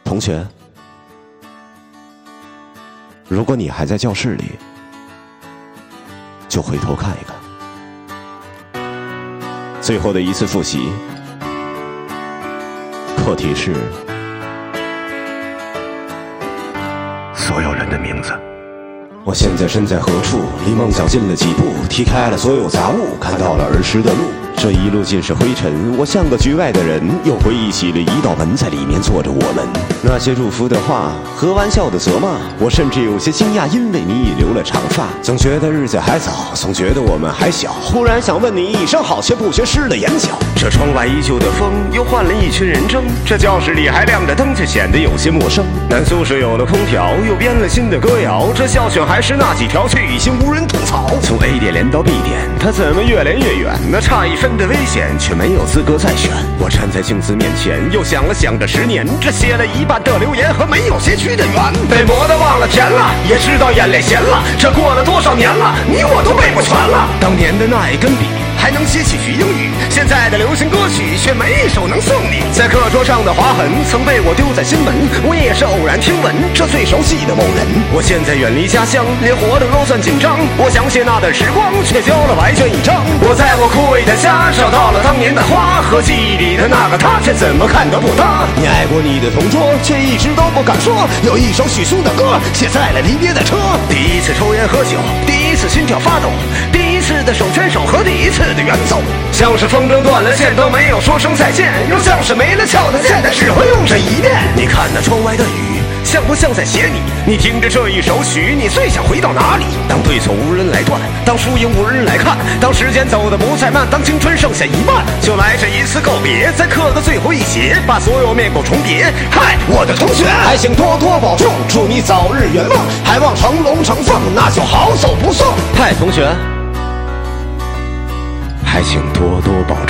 同学，如果你还在教室里，就回头看一看。最后的一次复习，课题是所有人的名字。我现在身在何处？离梦想近了几步，踢开了所有杂物，看到了儿时的路。这一路尽是灰尘，我像个局外的人，又回忆起了一道门，在里面坐着我们。那些祝福的话和玩笑的责骂，我甚至有些惊讶，因为你已留了长发。总觉得日子还早，总觉得我们还小，忽然想问你一声好，却不觉湿了眼角。这窗外依旧的风，又换了一群人争。这教室里还亮着灯，却显得有些陌生。男宿舍有了空调，又编了新的歌谣。这校选还是那几条，却已经无人吐槽。从 A 点连到 B 点，他怎么越连越远？那差1分的危险，却没有资格再选。我站在镜子面前，又想了想这10年，这写了一半的留言和没有结局的缘，被磨得忘了甜了，也知道眼泪咸了。这过了多少年了，你我都背不全了。当年的那一根笔，还能写几句英语，现在的流行歌曲却没一首能送你。在课桌上的划痕曾被我丢在心门，我也是偶然听闻这最熟悉的某人。我现在远离家乡，连活的都算紧张。我想写那段时光，却交了白卷一张。我在我枯萎的家找到了当年的花，和记忆里的那个他，却怎么看都不搭。你爱过你的同桌，却一直都不敢说。有一首许嵩的歌，写在了离别的车。第一次抽烟喝酒，第一次心跳发抖，第一次的手牵手和第一次的远走，像是风筝断了线都没有说声再见，又像是没了窍的剑，但只会用这一遍。你看那窗外的雨，像不像在写你？你听着这一首曲，你最想回到哪里？当对错无人来断，当输赢无人来看，当时间走得不再慢，当青春剩下一半，就来这一次告别，在课的最后一节，把所有面孔重叠。嗨，我的同学，还请多多保重，祝你早日圆梦，还望成龙成凤，那就好走不送。嗨，同学，还请多多保重。